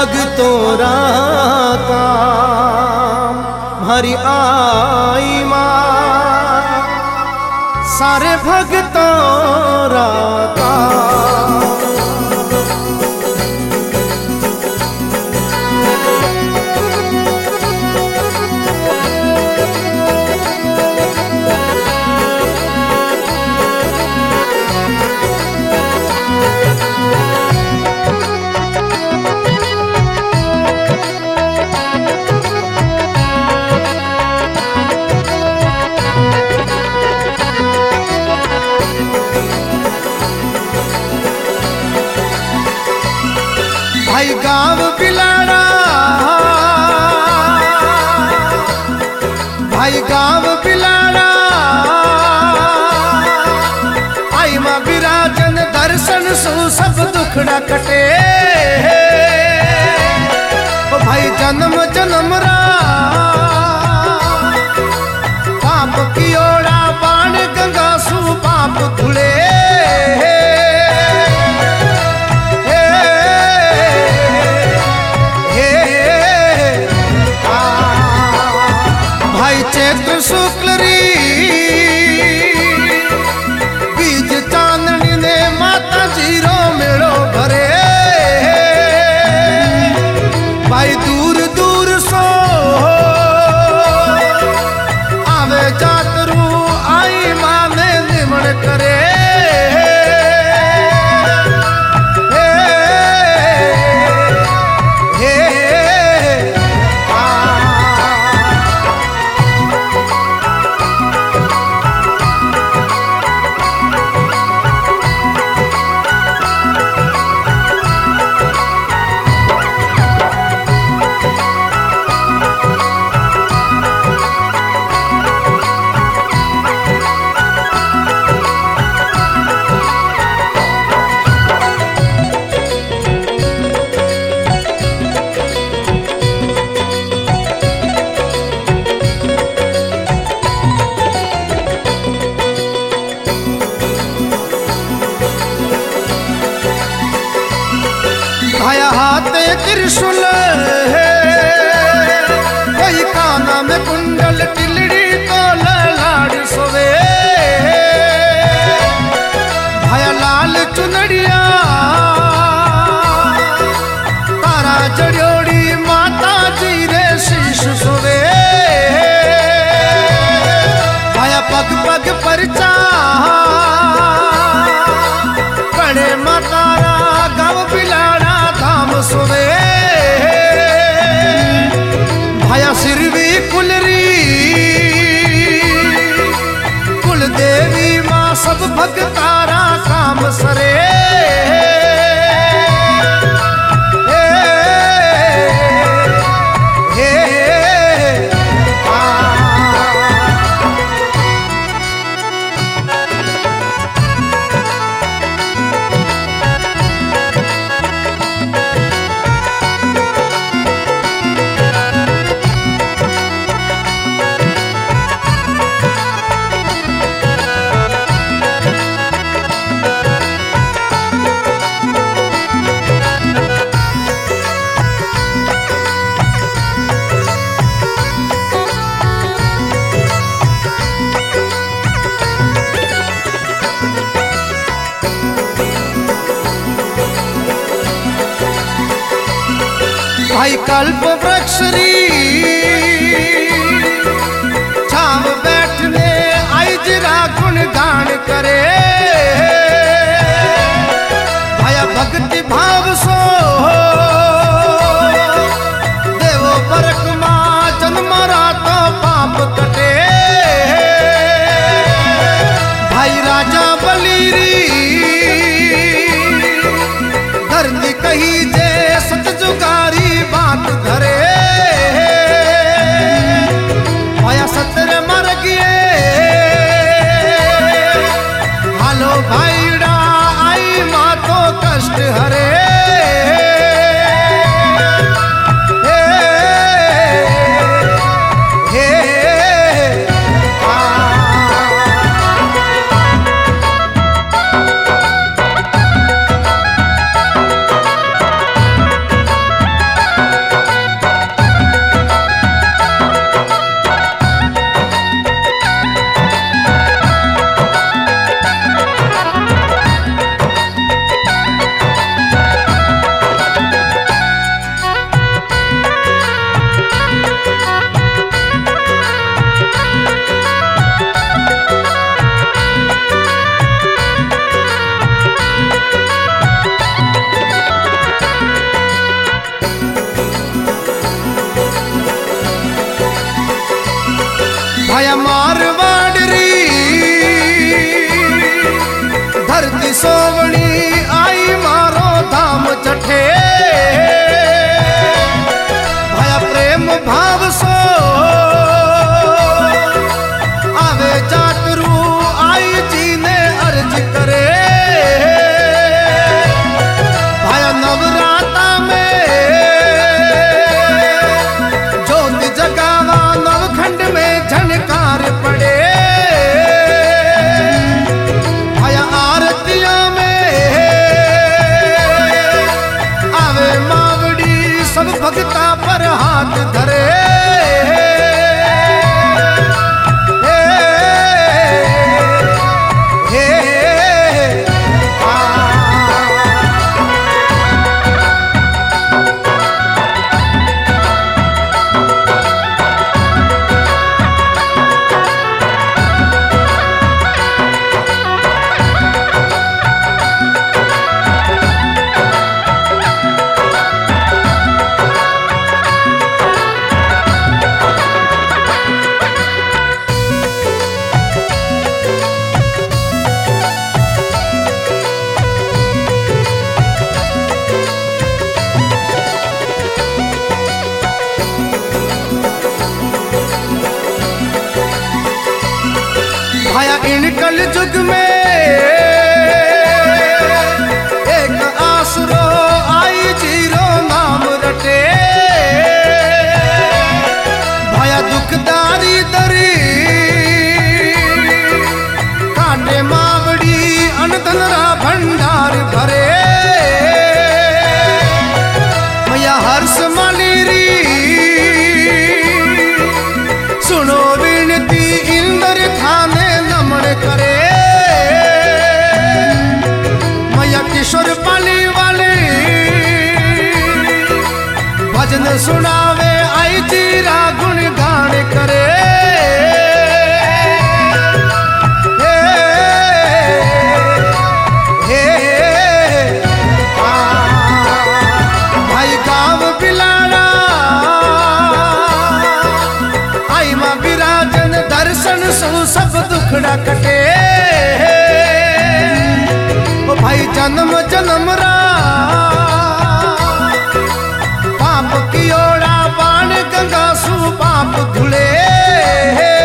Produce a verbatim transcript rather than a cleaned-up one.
भगतों राता हरि आई माँ, सारे भगतों राता। भाई गाँव बिलाड़ा, भाई गाँव बिलाड़ा, आई माँ विराजन दर्शन सु सब दुखड़ा कटे। ओ भाई जन्म जन्म रा पाप की ओड़ा बाण गंगा सु पाप धुले। चैत्र शुक्ल री बीज चांदनी ने माता जीरो मेड़ो भरे। भाई दूर दूर सो आवे जातरू आई माँ ने निमण करे। भाया हाथे त्रिशूल है, कोई काना में कुंडल टिलड़ी तो लाड़ सोवे। भाया लाल चुनड़िया तारा जड़ोड़ी माता जी रे शीश सोवे। भाया पग पग पर चा बड़े मातारा गाँव बिलाड़ा सोवे। भाया सिर भी कुलरी कुल देवी माँ सब भगतारा काम सरे। भाई कल्प वृक्ष री छाव बैठने आई जरा गुणगान करे। भाया भक्ति भाव सो देवो परक माँ जन्म रातो पाप कटे। भाई राजा बलीरी धरती कही जे सत जुगारी बात धरे। भाया सत्र मर गए हालो भाईड़ा आई माँ तो कष्ट हरे। हरती सोवणी आई मारो धाम चठे भया प्रेम भाव सो आवे जातरू आई जी ने अर्ज करे भया नवराता में ज्योति जगावा नवखंड में झनकार पड़े भया आरतिया में आवे मावड़ी सब भगता पर हाथ धरे इन कल युग में एक आसरो आई जीरो नाम रटे भया दुखदारी दरी काटे मावड़ी अनधनरा भंडार भरे भैया हर्ष मालीरी सुनो विनती इंद्र थाने करे मैया किशोर पाली वाले भजन सुनावे आई जीरा गुण गान करे हे, हे, आ, भाई गाँव बिलाड़ा आई माँ विराजन दर्शन सु सब दुखड़ा कटे ओ भाई जन्म जन्म रा पाप की ओड़ा बाण गंगा सु पाप धुले